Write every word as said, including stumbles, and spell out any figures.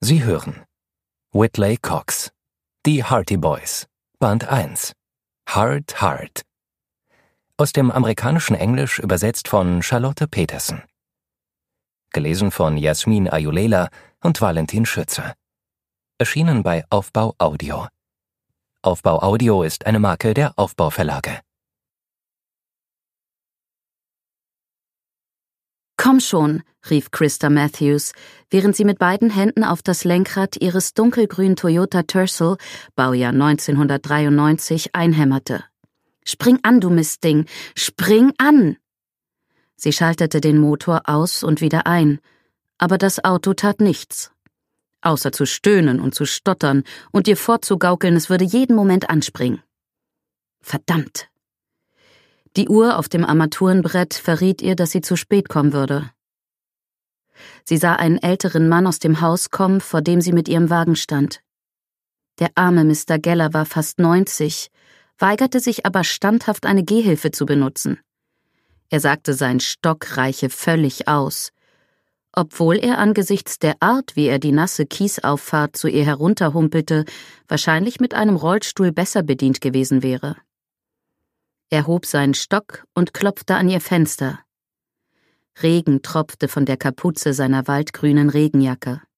Sie hören Whitley Cox, Die Hearty Boys, Band eins, Heart, Heart. Aus dem amerikanischen Englisch übersetzt von Charlotte Petersen. Gelesen von Jasmin Ayulela und Valentin Schütze. Erschienen bei Aufbau Audio. Aufbau Audio ist eine Marke der Aufbau Verlage. »Komm schon«, rief Christa Matthews, während sie mit beiden Händen auf das Lenkrad ihres dunkelgrünen Toyota Tercel, Baujahr neunzehnhundertdreiundneunzig, einhämmerte. »Spring an, du Mistding! Spring an!« Sie schaltete den Motor aus und wieder ein, aber das Auto tat nichts. Außer zu stöhnen und zu stottern und ihr vorzugaukeln, es würde jeden Moment anspringen. Verdammt! Die Uhr auf dem Armaturenbrett verriet ihr, dass sie zu spät kommen würde. Sie sah einen älteren Mann aus dem Haus kommen, vor dem sie mit ihrem Wagen stand. Der arme Mister Geller war fast neunzig, weigerte sich aber standhaft, eine Gehhilfe zu benutzen. Er sagte, sein Stock reiche völlig aus, obwohl er angesichts der Art, wie er die nasse Kiesauffahrt zu ihr herunterhumpelte, wahrscheinlich mit einem Rollstuhl besser bedient gewesen wäre. Er hob seinen Stock und klopfte an ihr Fenster. Regen tropfte von der Kapuze seiner waldgrünen Regenjacke.